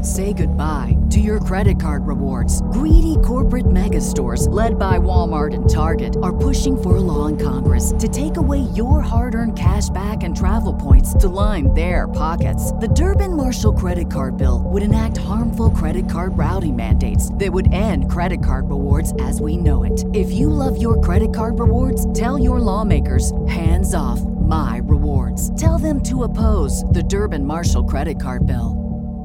Say goodbye to your credit card rewards. Greedy corporate mega stores, led by Walmart and Target, are pushing for a law in Congress to take away your hard-earned cash back and travel points to line their pockets. The Durbin-Marshall credit card bill would enact harmful credit card routing mandates that would end credit card rewards as we know it. If you love your credit card rewards, tell your lawmakers, hands off my rewards. Tell them to oppose the Durbin-Marshall credit card bill.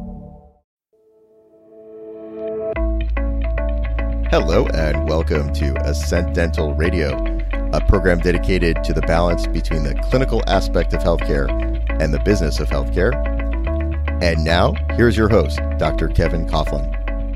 Hello and welcome to Ascent Dental Radio, a program dedicated to the balance between the clinical aspect of healthcare and the business of healthcare. And now, here's your host, Dr. Kevin Coughlin.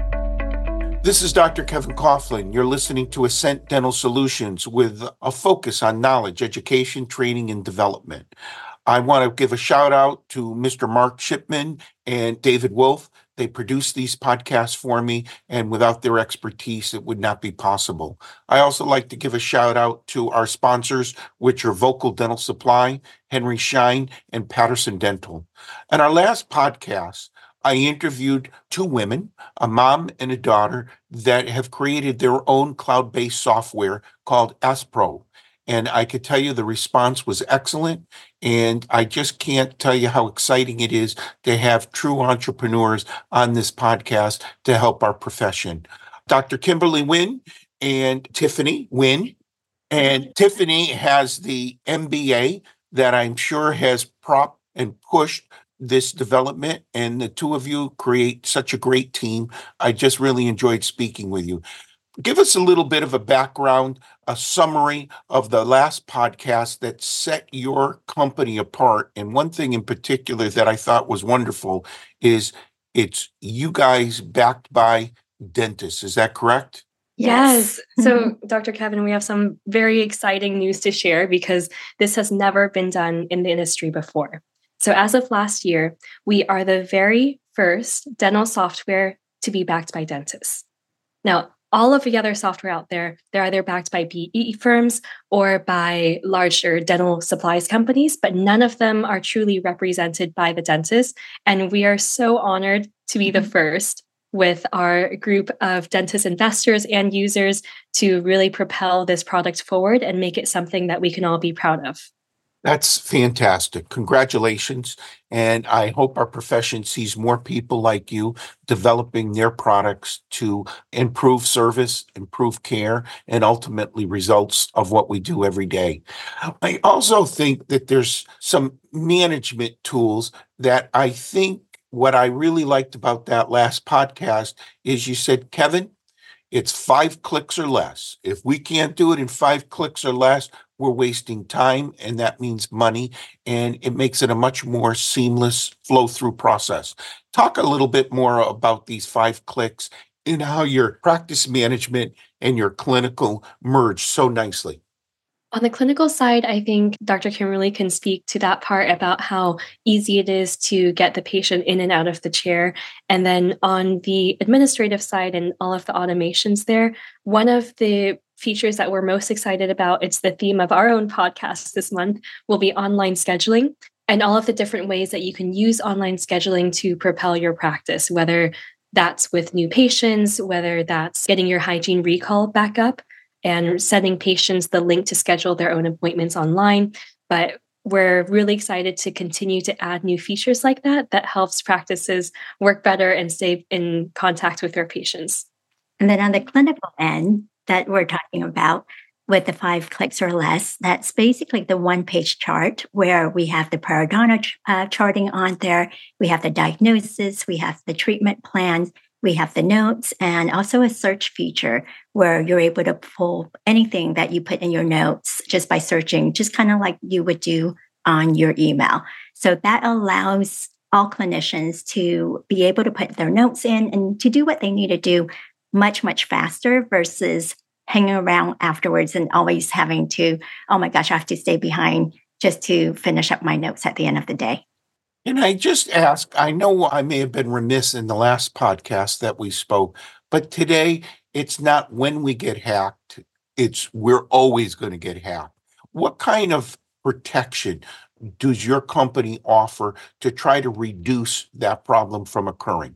This is Dr. Kevin Coughlin. You're listening to Ascent Dental Solutions with a focus on knowledge, education, training, and development. I want to give a shout out to Mr. Mark Shipman and David Wolf. They produce these podcasts for me, and without their expertise, it would not be possible. I also like to give a shout out to our sponsors, which are Vocal Dental Supply, Henry Schein, and Patterson Dental. In our last podcast, I interviewed two women, a mom and a daughter, that have created their own cloud-based software called Aspro. And I could tell you the response was excellent. And I just can't tell you how exciting it is to have true entrepreneurs on this podcast to help our profession. Dr. Kimberly Wynn and Tiffany Wynn. And Tiffany has the MBA that I'm sure has propped and pushed this development. And the two of you create such a great team. I just really enjoyed speaking with you. Give us a little bit of a background, a summary of the last podcast that set your company apart. And one thing in particular that I thought was wonderful is it's you guys backed by dentists. Is that correct? Yes. So, Dr. Kevin, we have some very exciting news to share because this has never been done in the industry before. So as of last year, we are the very first dental software to be backed by dentists. Now, all of the other software out there, they're either backed by PE firms or by larger dental supplies companies, but none of them are truly represented by the dentist. And we are so honored to be the first with our group of dentist investors and users to really propel this product forward and make it something that we can all be proud of. That's fantastic. Congratulations. And I hope our profession sees more people like you developing their products to improve service, improve care, and ultimately results of what we do every day. I also think that there's some management tools that I think what I really liked about that last podcast is you said, Kevin, it's 5 clicks or less. If we can't do it in 5 clicks or less, we're wasting time, and that means money, and it makes it a much more seamless flow-through process. Talk a little bit more about these 5 clicks and how your practice management and your clinical merge so nicely. On the clinical side, I think Dr. Kimberly can speak to that part about how easy it is to get the patient in and out of the chair. And then on the administrative side and all of the automations there, one of the features that we're most excited about, it's the theme of our own podcast this month, will be online scheduling and all of the different ways that you can use online scheduling to propel your practice, whether that's with new patients, whether that's getting your hygiene recall back up, and sending patients the link to schedule their own appointments online. But we're really excited to continue to add new features like that helps practices work better and stay in contact with their patients. And then on the clinical end that we're talking about with the 5 clicks or less, that's basically the one-page chart where we have the periodontal charting on there. We have the diagnosis, we have the treatment plans, we have the notes, and also a search feature where you're able to pull anything that you put in your notes just by searching, just kind of like you would do on your email. So that allows all clinicians to be able to put their notes in and to do what they need to do much, much faster versus hanging around afterwards and always having to, oh my gosh, I have to stay behind just to finish up my notes at the end of the day. And I just ask, I know I may have been remiss in the last podcast that we spoke, but today it's not when we get hacked, it's we're always going to get hacked. What kind of protection does your company offer to try to reduce that problem from occurring?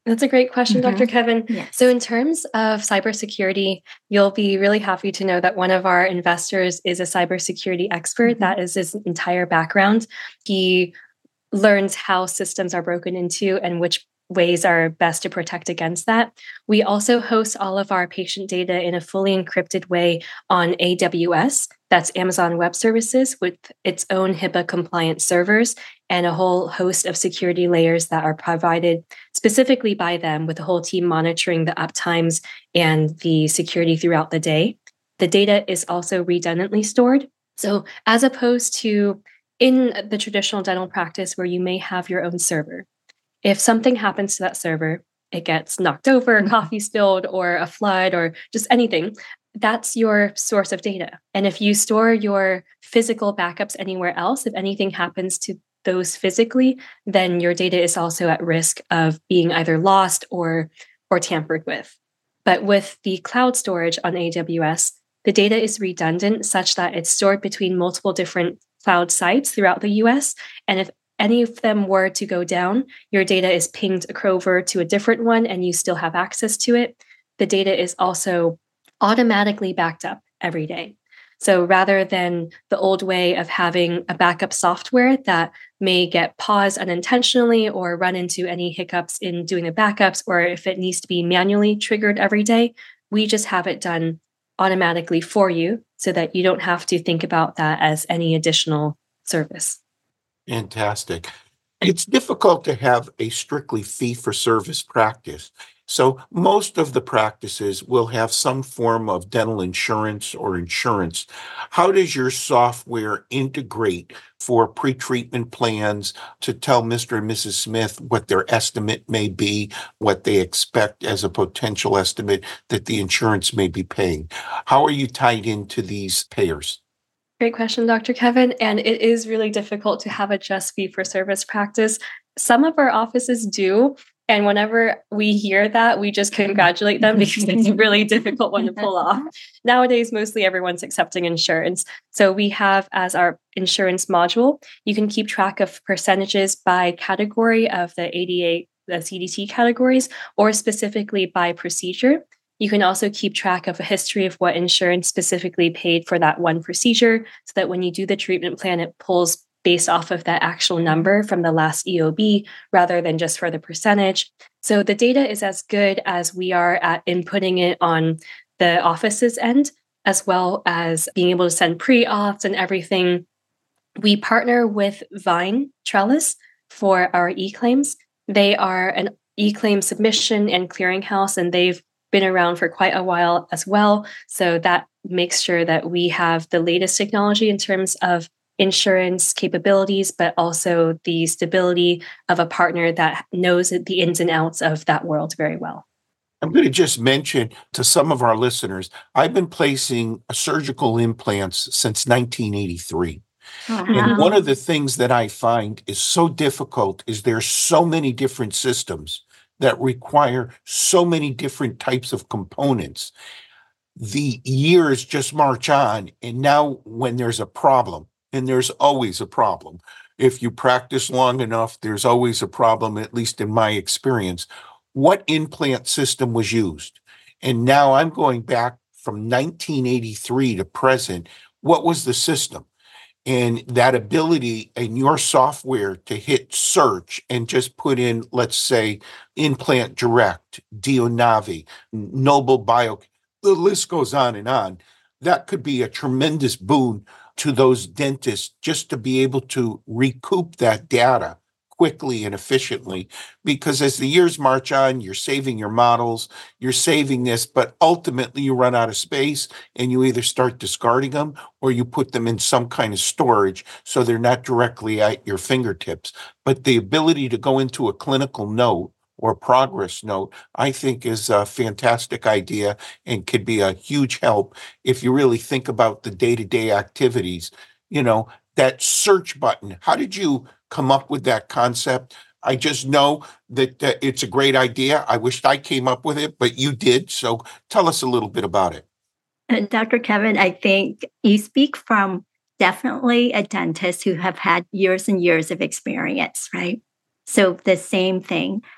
That's a great question, Dr. Kevin. Yes. So in terms of cybersecurity, you'll be really happy to know that one of our investors is a cybersecurity expert. That is his entire background. He learns how systems are broken into and which ways are best to protect against that. We also host all of our patient data in a fully encrypted way on AWS. That's Amazon Web Services, with its own HIPAA compliant servers and a whole host of security layers that are provided specifically by them, with the whole team monitoring the uptimes and the security throughout the day. The data is also redundantly stored. So as opposed to in the traditional dental practice where you may have your own server, if something happens to that server, it gets knocked over, coffee spilled, or a flood, or just anything, that's your source of data. And if you store your physical backups anywhere else, if anything happens to those physically, then your data is also at risk of being either lost or tampered with. But with the cloud storage on AWS, the data is redundant such that it's stored between multiple different cloud sites throughout the US. And if any of them were to go down, your data is pinged over to a different one and you still have access to it. The data is also automatically backed up every day. So rather than the old way of having a backup software that may get paused unintentionally or run into any hiccups in doing the backups, or if it needs to be manually triggered every day, we just have it done automatically for you so that you don't have to think about that as any additional service. Fantastic. It's difficult to have a strictly fee-for-service practice. So most of the practices will have some form of dental insurance or insurance. How does your software integrate for pre-treatment plans to tell Mr. and Mrs. Smith what their estimate may be, what they expect as a potential estimate that the insurance may be paying? How are you tied into these payers? Great question, Dr. Kevin. And it is really difficult to have a just fee-for-service practice. Some of our offices do. And whenever we hear that, we just congratulate them because it's a really difficult one to pull off. Nowadays, mostly everyone's accepting insurance. So we have as our insurance module, you can keep track of percentages by category of the ADA, the CDT categories, or specifically by procedure. You can also keep track of a history of what insurance specifically paid for that one procedure so that when you do the treatment plan, it pulls based off of that actual number from the last EOB rather than just for the percentage. So the data is as good as we are at inputting it on the office's end, as well as being able to send pre-auths and everything. We partner with Vine Trellis for our e-claims. They are an e-claim submission and clearinghouse, and they've been around for quite a while as well. So that makes sure that we have the latest technology in terms of insurance capabilities, but also the stability of a partner that knows the ins and outs of that world very well. I'm going to just mention to some of our listeners, I've been placing surgical implants since 1983. And one of the things that I find is so difficult is there's so many different systems that require so many different types of components. The years just march on, and now when there's a problem, and there's always a problem, if you practice long enough, there's always a problem, at least in my experience. What implant system was used? And now I'm going back from 1983 to present. What was the system? And that ability in your software to hit search and just put in, let's say, Implant Direct, DioNavi, Noble Bio, the list goes on and on. That could be a tremendous boon to those dentists just to be able to recoup that data quickly and efficiently, because as the years march on, you're saving your models, you're saving this, but ultimately you run out of space and you either start discarding them or you put them in some kind of storage so they're not directly at your fingertips. But the ability to go into a clinical note or progress note, I think is a fantastic idea and could be a huge help if you really think about the day-to-day activities. You know, that search button, how did you come up with that concept? I just know that it's a great idea. I wished I came up with it, but you did. So tell us a little bit about it. Dr. Kevin, I think you speak from definitely a dentist who have had years and years of experience, right? So the same thing.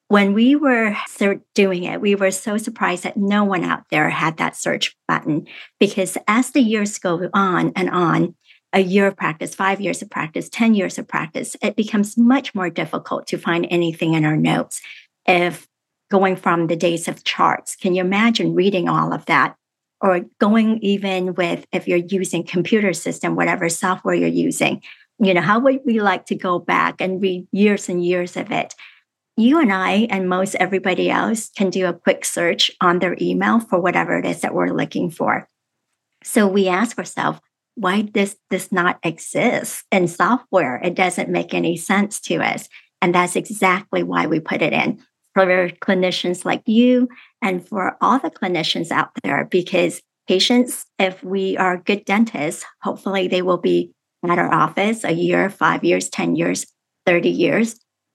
When we were doing it, we were so surprised that no one out there had that search button, because as the years go on and on, a year of practice, 5 years of practice, 10 years of practice, it becomes much more difficult to find anything in our notes. If going from the days of charts, can you imagine reading all of that? Or going even with, if you're using computer system, whatever software you're using, how would we like to go back and read years and years of it? You and I and most everybody else can do a quick search on their email for whatever it is that we're looking for. So we ask ourselves, why does this not exist in software? It doesn't make any sense to us. And that's exactly why we put it in for clinicians like you and for all the clinicians out there, because patients, if we are good dentists, hopefully they will be at our office a year, 5 years, 10 years, 30 years.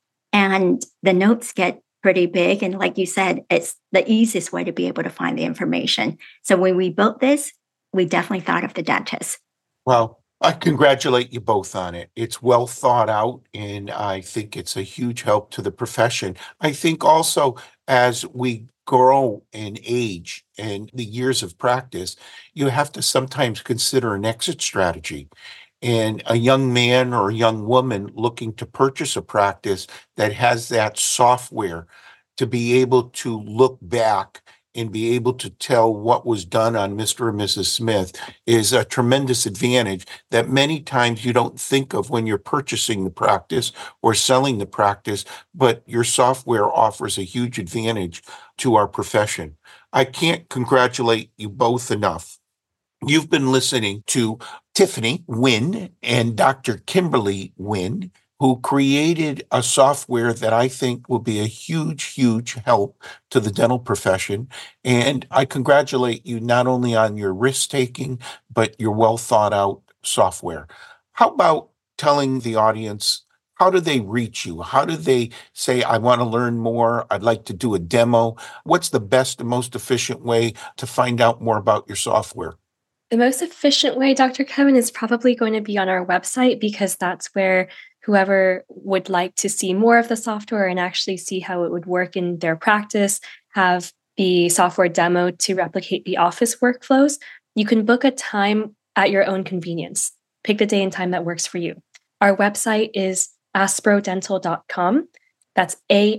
And the notes get pretty big. And like you said, it's the easiest way to be able to find the information. So when we built this, we definitely thought of the dentist. Well, I congratulate you both on it. It's well thought out, and I think it's a huge help to the profession. I think also as we grow in age and the years of practice, you have to sometimes consider an exit strategy. And a young man or a young woman looking to purchase a practice that has that software to be able to look back and be able to tell what was done on Mr. and Mrs. Smith is a tremendous advantage that many times you don't think of when you're purchasing the practice or selling the practice, but your software offers a huge advantage to our profession. I can't congratulate you both enough. You've been listening to Tiffany Nguyen and Dr. Kimberly Nguyen, who created a software that I think will be a huge, huge help to the dental profession. And I congratulate you not only on your risk-taking, but your well thought out software. How about telling the audience, how do they reach you? How do they say, I want to learn more, I'd like to do a demo? What's the best and most efficient way to find out more about your software? The most efficient way, Dr. Kevin, is probably going to be on our website, because that's where whoever would like to see more of the software and actually see how it would work in their practice, have the software demo to replicate the office workflows, you can book a time at your own convenience. Pick the day and time that works for you. Our website is asprodental.com. That's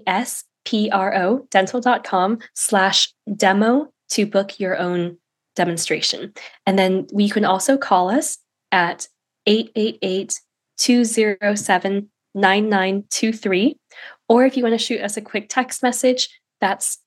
ASPRO dental.com/demo to book your own demonstration. And then you can also call us at 888-207-9923. Or if you want to shoot us a quick text message, that's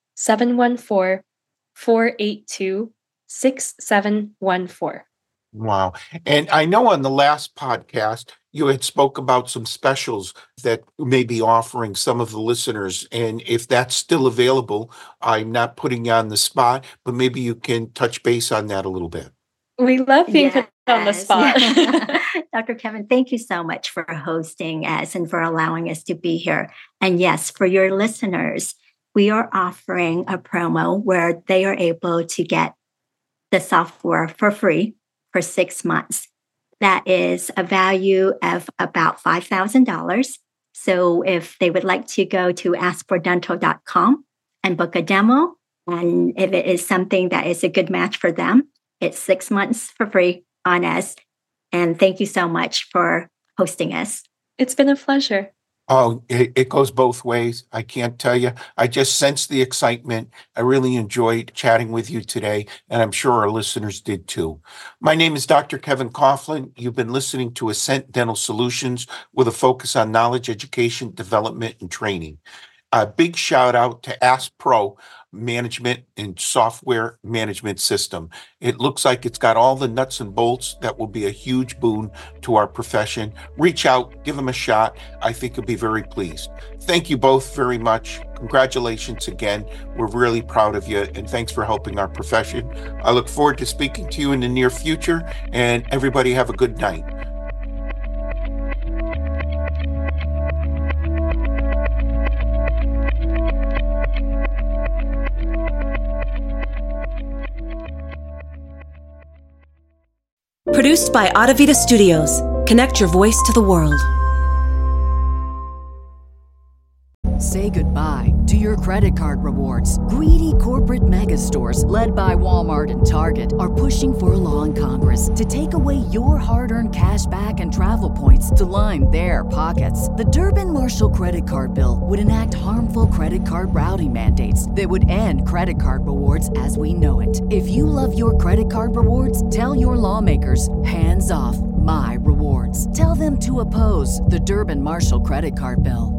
714-482-6714. Wow. And I know on the last podcast, you had spoke about some specials that may be offering some of the listeners. And if that's still available, I'm not putting you on the spot, but maybe you can touch base on that a little bit. We love being put on the spot. Dr. Kevin, thank you so much for hosting us and for allowing us to be here. And yes, for your listeners, we are offering a promo where they are able to get the software for free for 6 months. That is a value of about $5,000. So if they would like to go to askfordental.com and book a demo, and if it is something that is a good match for them, it's 6 months for free on us. And thank you so much for hosting us. It's been a pleasure. Oh, it goes both ways. I can't tell you. I just sense the excitement. I really enjoyed chatting with you today, and I'm sure our listeners did too. My name is Dr. Kevin Coughlin. You've been listening to Ascent Dental Solutions with a focus on knowledge, education, development, and training. A big shout out to ASPRO Management and Software Management System. It looks like it's got all the nuts and bolts that will be a huge boon to our profession. Reach out, give them a shot. I think you'll be very pleased. Thank you both very much. Congratulations again. We're really proud of you, and thanks for helping our profession. I look forward to speaking to you in the near future, and everybody have a good night. Produced by Audavita Studios. Connect your voice to the world. Say goodbye to your credit card rewards. Greedy corporate mega stores, led by Walmart and Target, are pushing for a law in Congress to take away your hard-earned cash back and travel points to line their pockets. The Durbin-Marshall credit card bill would enact harmful credit card routing mandates that would end credit card rewards as we know it. If you love your credit card rewards, tell your lawmakers, hands off my rewards. Tell them to oppose the Durbin-Marshall credit card bill.